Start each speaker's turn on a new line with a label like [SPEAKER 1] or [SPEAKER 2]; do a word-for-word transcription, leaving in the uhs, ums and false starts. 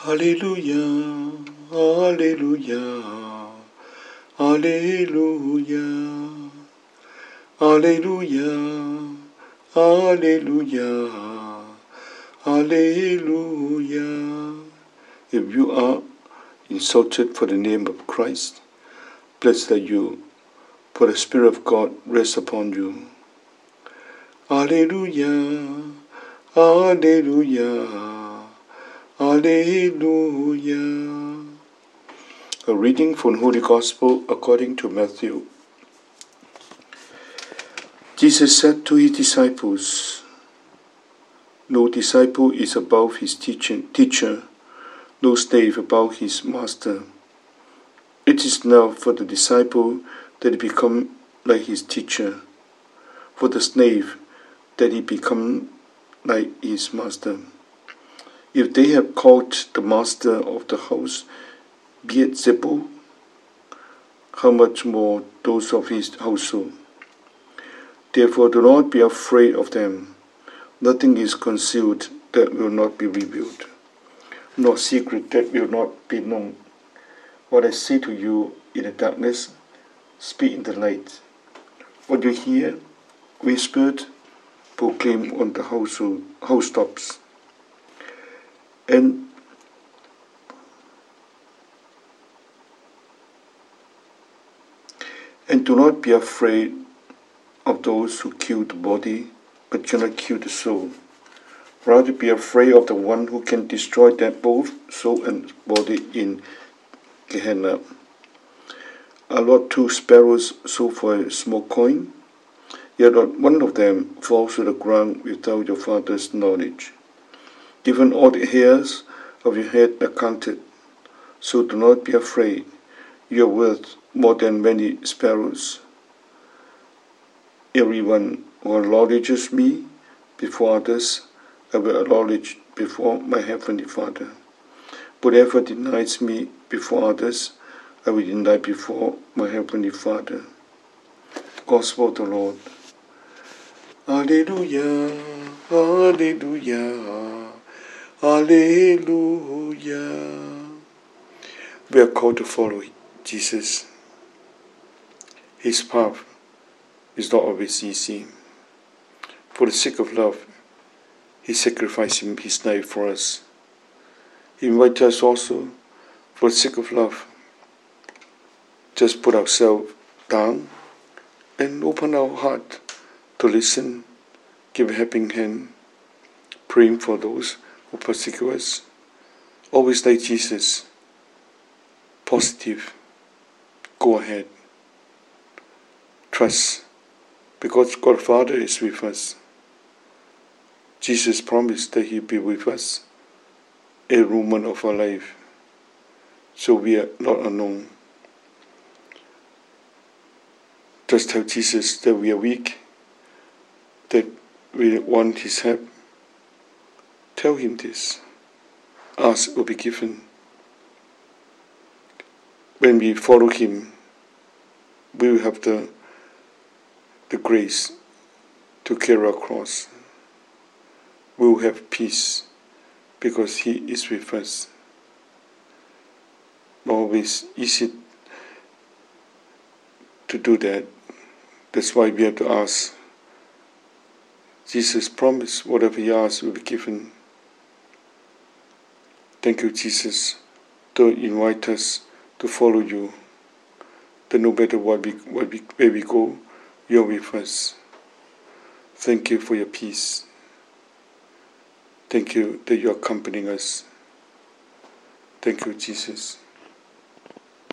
[SPEAKER 1] Hallelujah, hallelujah, hallelujah, hallelujah, hallelujah, hallelujah. If you are insulted for the name of Christ, blessed are you, for the Spirit of God rests upon you. Hallelujah, hallelujah, hallelujah. A reading from Holy Gospel according to Matthew. Jesus said to his disciples, "No disciple is above his teacher, teacher, no slave above his master. It is enough for the disciple that he become like his teacher, for the slave that he become like his master. If they have called the master of the house Beelzebul, how much more those of his household? Therefore do not be afraid of them. Nothing is concealed that will not be revealed, nor secret that will not be known. What I say to you in the darkness, speak in the light. What you hear, whispered, proclaim on the household, housetops. And And do not be afraid of those who kill the body, but cannot kill the soul. Rather be afraid of the one who can destroy that both soul and body in Gehenna. Are not two sparrows sold for a small coin? Yet not one of them falls to the ground without your Father's knowledge. Even all the hairs of your head are counted. So do not be afraid. You are worth more than many sparrows. Everyone who acknowledges me before others, I will acknowledge before my heavenly Father. Whoever denies me before others, I will deny before my heavenly Father." Gospel of the Lord. Hallelujah, hallelujah, hallelujah. We are called to follow Jesus. His path is not always easy. For the sake of love, he sacrificed his life for us. He invites us also, for the sake of love, just put ourselves down and open our heart to listen, give a helping hand, praying for those who persecute us. Always like Jesus, positive, go ahead. Trust, because God Father is with us. Jesus promised that He'll be with us every moment of our life, so we are not alone. Just tell Jesus that we are weak, that we want His help. Tell Him this. Ask will be given. When we follow Him, we will have the the grace to carry our cross. We will have peace because He is with us. Not always easy to do that. That's why we have to ask. Jesus promised whatever He asks will be given. Thank you, Jesus, to invite us to follow You. That no matter what we, what we, where we go, You are with us. Thank You for Your peace. Thank You that You are accompanying us. Thank You, Jesus.